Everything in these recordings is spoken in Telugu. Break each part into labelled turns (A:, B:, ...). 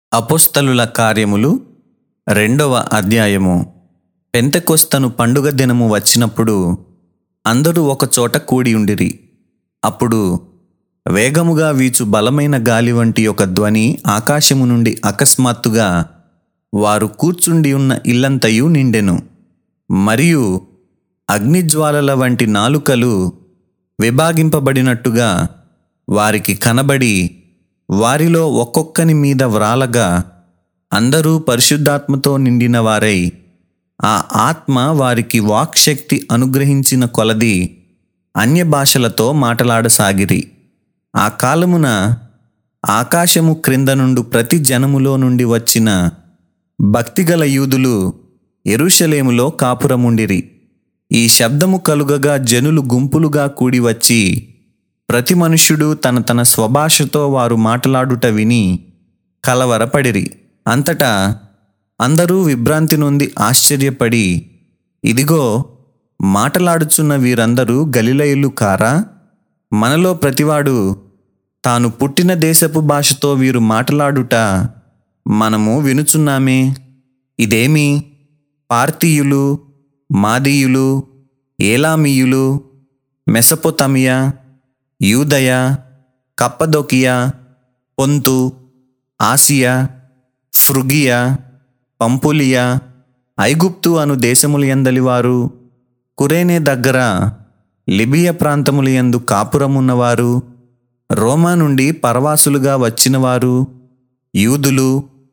A: అపోస్తలుల కార్యములు 2వ అధ్యాయము. పెంతెకొస్తను పండుగ దినము వచ్చినప్పుడు అందరూ ఒకచోట కూడియుండిరి. అప్పుడు వేగముగా వీచు బలమైన గాలి వంటి ఒక ధ్వని ఆకాశము నుండి అకస్మాత్తుగా వారు కూర్చుండి ఉన్న ఇల్లంతయు నిండెను. మరియు అగ్నిజ్వాలల వంటి నాలుకలు విభాగింపబడినట్టుగా వారికి కనబడి వారిలో ఒక్కొక్కని మీద వ్రాలగా అందరూ పరిశుద్ధాత్మతో నిండిన వారై ఆ ఆత్మ వారికి వాక్శక్తి అనుగ్రహించిన కొలది అన్య భాషలతో మాటలాడసాగిరి. ఆ కాలమున ఆకాశము క్రింద నుండి ప్రతి జనములో నుండి వచ్చిన భక్తిగల యూదులు యెరూషలేములో కాపురముండిరి. ఈ శబ్దము కలుగగా జనులు గుంపులుగా కూడి వచ్చి ప్రతి మనుష్యుడు తన తన స్వభాషతో వారు మాట్లాడుట విని కలవరపడిరి. అంతటా అందరూ విభ్రాంతి నొంది ఆశ్చర్యపడి, ఇదిగో, మాటలాడుచున్న వీరందరూ గలిలయులు కారా? మనలో ప్రతివాడు తాను పుట్టిన దేశపు భాషతో వీరు మాట్లాడుట మనము వినుచున్నామే. ఇదేమి? పార్తీయులు, మాదీయులు, ఏలామీయులు, మెసొపొతామియా, యూదయ, కప్పదొకియా, పొంతు, ఆసియా, ఫ్రుగియా, పంపులియా, ఐగుప్తు అను దేశములయందలివారు, కురేనే దగ్గర లిబియ ప్రాంతములయందు కాపురమున్నవారు, రోమా నుండి పరవాసులుగా వచ్చినవారు, యూదులు,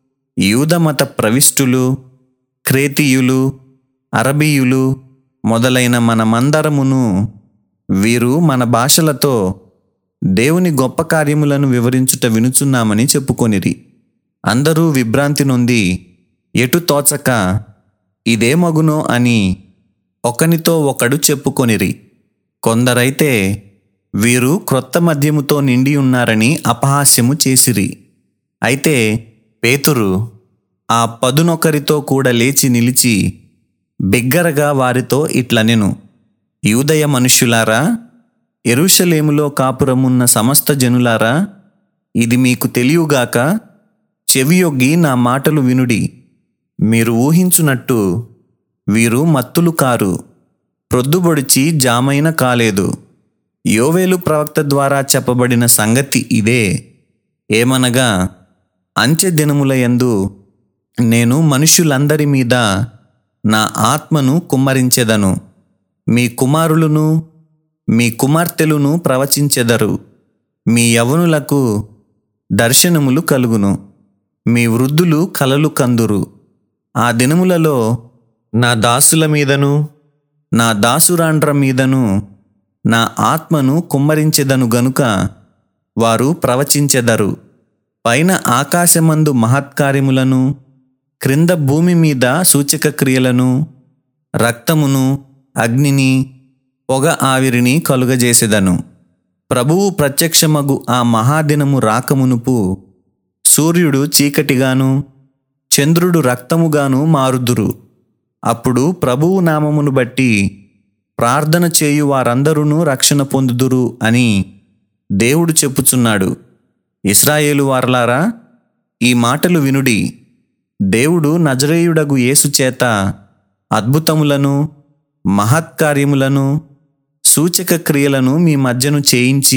A: యూదమత ప్రవిష్టులు, క్రేతీయులు, అరబీయులు మొదలైన మనమందరమును వీరు మన భాషలతో దేవుని గొప్ప కార్యములను వివరించుట వినుచున్నామని చెప్పుకొనిరి. అందరూ విభ్రాంతి నొంది ఎటు తోచక ఇదేమగునో అని ఒకనితో ఒకడు చెప్పుకొనిరి. కొందరైతే వీరు క్రొత్త మద్యముతో నిండి ఉన్నారని అపహాస్యము చేసిరి. అయితే పేతురు ఆ 11 కూడా లేచి నిలిచి బిగ్గరగా వారితో ఇట్లనెను, యూదయ మనుష్యులారా, యెరూషలేములో కాపురమున్న సమస్త జనులారా, ఇది మీకు తెలియగాక చెవియొగ్గి నా మాటలు వినుడి. మీరు ఊహించునట్టు వీరు మత్తులు కారు, ప్రొద్దుబొడిచి జామైన కాలేదు. యోవేలు ప్రవక్త ద్వారా చెప్పబడిన సంగతి ఇదే. ఏమనగా, అంచె దినములయందు నేను మనుష్యులందరి మీద నా ఆత్మను కుమ్మరించెదను. మీ కుమారులను మీ కుమార్తెలను ప్రవచించెదరు. మీ యవ్వనులకు దర్శనములు కలుగును. మీ వృద్ధులు కలలు కందురు. ఆ దినములలో నా దాసుల మీదను నా దాసురాండ్ర మీదను నా ఆత్మను కుమ్మరించెదను గనుక వారు ప్రవచించెదరు. పైన ఆకాశమందు మహత్కార్యములను, క్రింద భూమి మీద సూచక క్రియలను, రక్తమును, అగ్నిని, పొగ ఆవిరిని కలుగజేసెదను. ప్రభువు ప్రత్యక్షమగు ఆ మహాదినము రాకమునుపు సూర్యుడు చీకటిగాను చంద్రుడు రక్తముగాను మారుదురు. అప్పుడు ప్రభువు నామమును బట్టి ప్రార్థన చేయు వారందరూ రక్షణ పొందుదురు అని దేవుడు చెప్పుచున్నాడు. ఇశ్రాయేలు వారలారా, ఈ మాటలు వినుడి. దేవుడు నజరేయుడగు యేసు చేత అద్భుతములను, మహత్కార్యములను, సూచక క్రియలను మీ మధ్యను చేయించి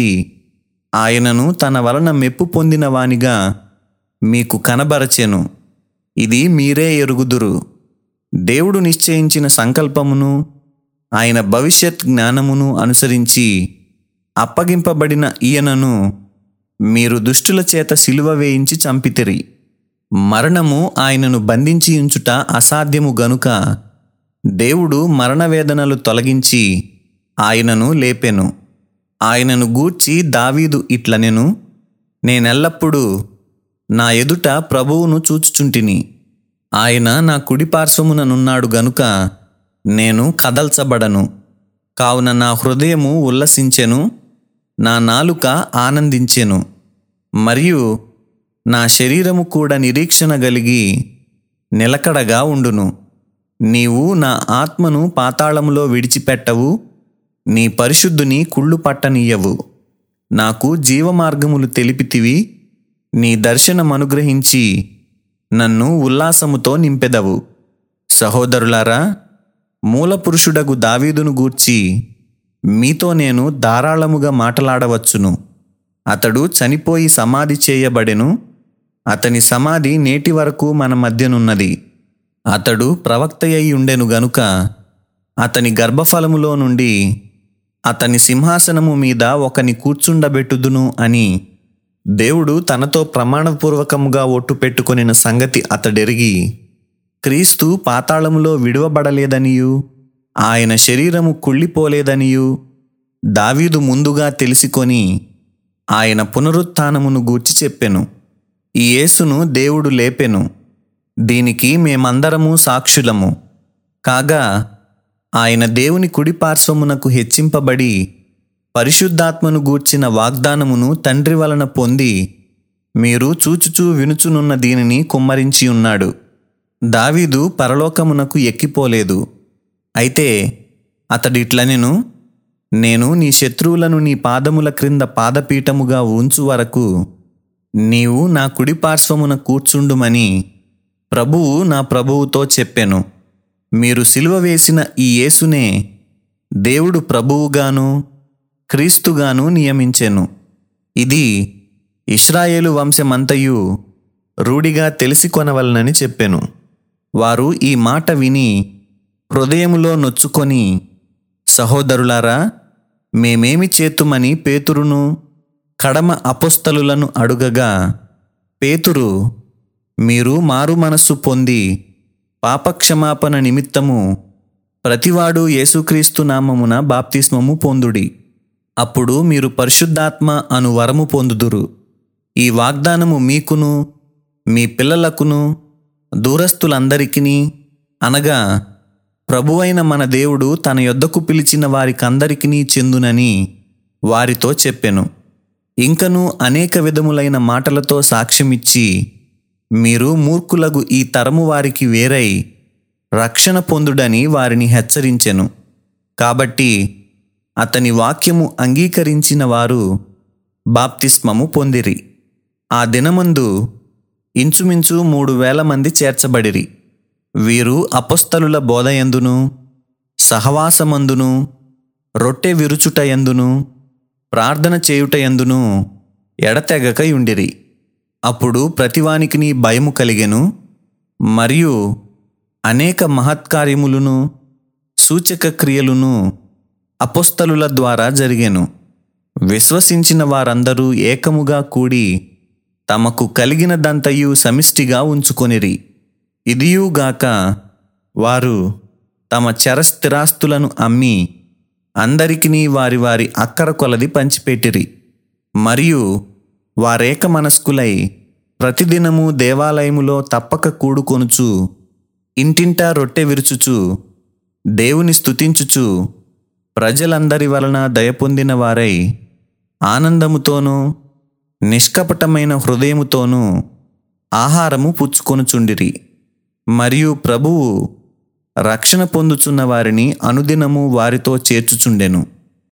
A: ఆయనను తన వలన మెప్పు పొందిన వానిగా మీకు కనబరచెను. ఇది మీరే ఎరుగుదురు. దేవుడు నిశ్చయించిన సంకల్పమును, ఆయన భవిష్యత్ జ్ఞానమును అనుసరించి అప్పగింపబడిన ఈయనను మీరు దుష్టుల చేత సిలువ వేయించి చంపితిరి. మరణము ఆయనను బంధించి ఉంచుట అసాధ్యము గనుక దేవుడు మరణవేదనలు తొలగించి ఆయనను లేపెను. ఆయనను గూర్చి దావీదు ఇట్లనెను, నేనెల్లప్పుడూ నా ఎదుట ప్రభువును చూచుచుంటిని. ఆయన నా కుడిపార్శ్వముననున్నాడు గనుక నేను కదల్చబడను. కావున నా హృదయము ఉల్లసించెను, నా నాలుక ఆనందించెను. మరియు నా శరీరము కూడా నిరీక్షణ కలిగి నిలకడగా ఉండును. నీవు నా ఆత్మను పాతాళములో విడిచిపెట్టవు, నీ పరిశుద్ధుని కుళ్ళు పట్టనీయవు. నాకు జీవమార్గములు తెలిపితివి, నీ దర్శనమనుగ్రహించి నన్ను ఉల్లాసముతో నింపెదవు. సహోదరులారా, మూలపురుషుడగు దావీదును గూర్చి మీతో నేను ధారాళముగా మాటలాడవచ్చును. అతడు చనిపోయి సమాధి చేయబడెను. అతని సమాధి నేటి వరకు మన మధ్యనున్నది. అతడు ప్రవక్తయ్యి ఉండెను గనుక అతని గర్భఫలములో నుండి అతని సింహాసనము మీద ఒకని కూర్చుండబెట్టుదును అని దేవుడు తనతో ప్రమాణపూర్వకముగా ఒట్టు పెట్టుకొనిన సంగతి అతడెరిగి, క్రీస్తు పాతాళములో విడువబడలేదనియు ఆయన శరీరము కుళ్ళిపోలేదనియు దావీదు ముందుగా తెలిసికొని ఆయన పునరుత్థానమును గూర్చి చెప్పెను. ఈ యేసును దేవుడు లేపెను. దీనికి మేమందరము సాక్షులము. కాగా ఆయన దేవుని కుడి పార్శ్వమునకు హెచ్చింపబడి పరిశుద్ధాత్మను గూర్చిన వాగ్దానమును తండ్రి వలన పొంది మీరు చూచుచూ వినుచునున్న దీనిని కుమ్మరించి ఉన్నాడు. దావీదు పరలోకమునకు ఎక్కిపోలేదు. అయితే అతడిట్లనెను, నేను నీ శత్రువులను నీ పాదముల క్రింద పాదపీఠముగా ఉంచు వరకు నీవు నా కుడి పార్శ్వమున కూర్చుండుమని ప్రభువు నా ప్రభువుతో చెప్పెను. మీరు సిలువ వేసిన ఈ యేసునే దేవుడు ప్రభువుగాను క్రీస్తుగాను నియమించెను. ఇది ఇశ్రాయేలు వంశమంతయు రూఢిగా తెలిసికొనవలనని చెప్పెను. వారు ఈ మాట విని హృదయములో నొచ్చుకొని, సహోదరులారా, మేమేమి చేతుమని పేతురును కడమ అపోస్తలులను అడుగగా, పేతురు, మీరు మారు మనస్సు పొంది పాపక్షమాపణ నిమిత్తము ప్రతివాడు యేసుక్రీస్తు నామమున బాప్తిస్మము పొందుడి. అప్పుడు మీరు పరిశుద్ధాత్మ అను వరము పొందుదురు. ఈ వాగ్దానము మీకును మీ పిల్లలకును దూరస్తులందరికిని, అనగా ప్రభువైన మన దేవుడు తన యొద్దకు పిలిచిన వారికందరికిని చెందునని వారితో చెప్పెను. ఇంకను అనేక విధములైన మాటలతో సాక్ష్యమిచ్చి, మీరు మూర్ఖులగు ఈ తరము వారికి వేరై రక్షణ పొందుడని వారిని హెచ్చరించెను. కాబట్టి అతని వాక్యము అంగీకరించిన వారు బాప్తిస్మము పొందిరి. ఆ దినమందు ఇంచుమించు 3,000 మంది చేర్చబడిరి. వీరు అపొస్తలుల బోధయందును సహవాసమందును రొట్టె విరుచుటయందును ప్రార్థన చేయుటయందును ఎడతెగక యుండిరి. అప్పుడు ప్రతివానికిని భయము కలిగెను. మరియు అనేక మహత్కార్యములను సూచక క్రియలును అపొస్తలుల ద్వారా జరిగెను. విశ్వసించిన వారందరూ ఏకముగా కూడి తమకు కలిగినదంతయు సమిష్టిగా ఉంచుకొనిరి. ఇదియుగాక వారు తమ చరస్థిరాస్తులను అమ్మి అందరికిని వారి వారి అక్కర కొలది పంచిపెట్టిరి. మరియు వారేక మనస్కులై ప్రతిదినము దేవాలయములో తప్పక కూడుకొనుచు ఇంటింటా రొట్టె విరుచుచు దేవుని స్తుతించుచు ప్రజలందరి వలన దయ పొందిన వారై ఆనందముతోనూ నిష్కపటమైన హృదయముతోనూ ఆహారము పుచ్చుకొనుచుండిరి. మరియు ప్రభువు రక్షణ పొందుచున్న వారిని అనుదినము వారితో చేర్చుచుండెను.